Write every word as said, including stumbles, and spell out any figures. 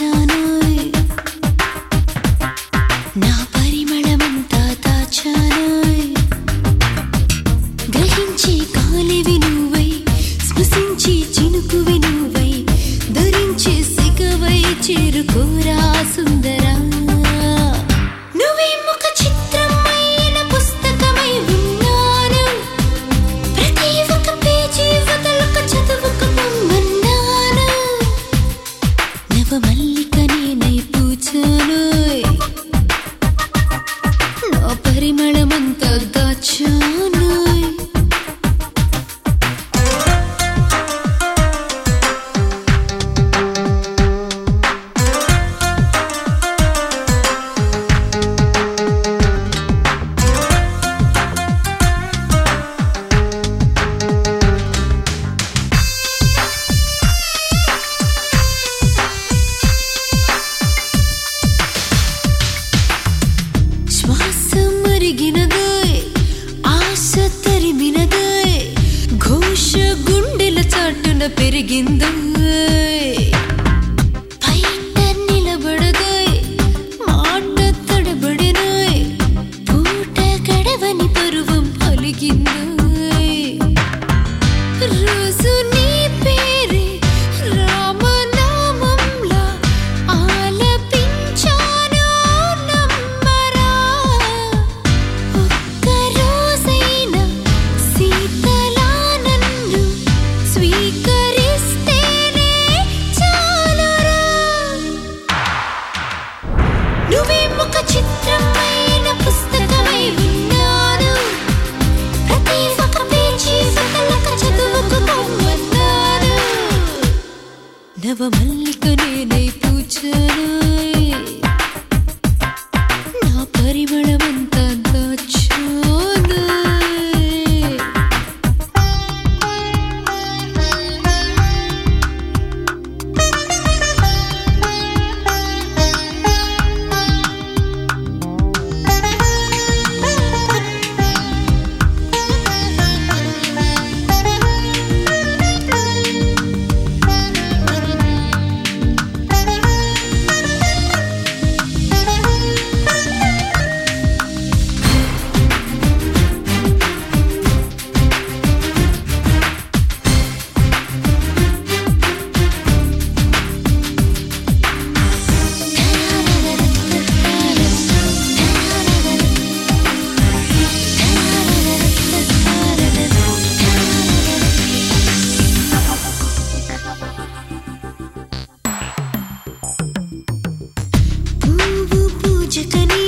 రాసానోయ్ నా పరిమళమంతా దాచానోయ్ గ్రహించి కాలివి నువ్వై స్పృశించి చినుకువి నువ్వై ధరించి సిగవై చేరుకోరా సుందరా నువ్వే ముఖ చిత్రమైన పుస్తకమై ఉన్నాను ప్రతి ఒక్క పేజీ వదలక చదువుకు పొమ్మన్నాను నవమల్లిక నేనై పూచానోయ్ నా పరిమళమంతా దాచానోయ్ శ్వాస మరిగినదోయ్ ఆశ తరిమినదోయ్ ఘోష గుండెల చాటున పెరిగిందోయ్ బయట నిలబడదోయ్ మాట తడబడినోయ్ పూట గడవని పరువం పలిగిందోయ్ రోజు నీ పేరే రామనామంలా ఆలపించాను నమ్మరా ఒక్క రోజైనా సీతలా నన్ను స్వీకరిస్తేనే చాలురా నువ్వే ముఖ చిత్రమైన పుస్తకమై ఉన్నాను ప్రతి ఒక్క పేజీ వదలక చదువుకు పొమ్మన్నాను నవమల్లిక నేనై పూచానోయ్ నా పరిమళమంతా దాచానోయ్ పువ్వు పూజకని